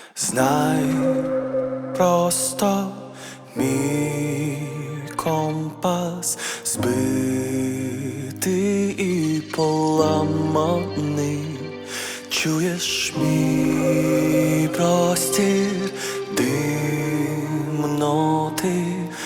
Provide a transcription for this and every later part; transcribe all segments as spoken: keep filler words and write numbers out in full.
Знай, просто мій компас збитий і поламаний. Чуєш мій простір темноти,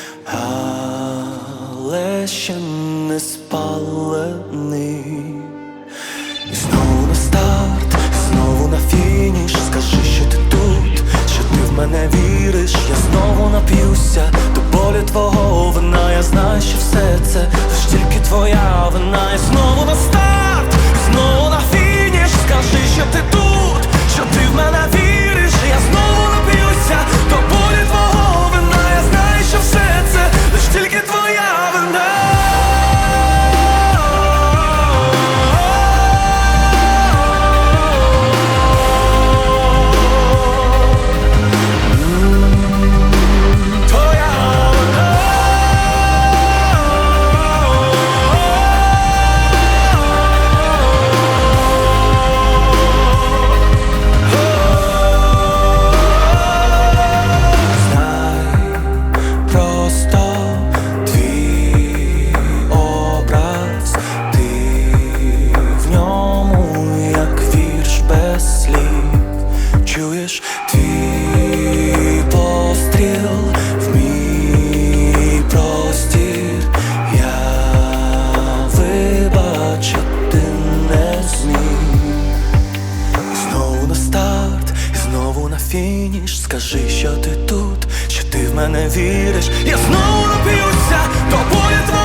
але ще не спалений. І знову на старт, знову на фініш. Скажи, що ти тут, що ти в мене віриш. Я знову нап'юся до болю твого вина. Я знаю, що все це лиш тільки твоя вина. І знову на старт, знову на фініш. Скажи, що ти тут, що ти в мене віриш. Я знову нап'юся до болю твого вина. Я знаю, що все це лиш тільки твоя вина. Чуєш твій постріл в мій простір. Я вибачити не зміг. Знову на старт і знову на фініш. Скажи, що ти тут, що ти в мене віриш. Я знову нап'юся до болю твого.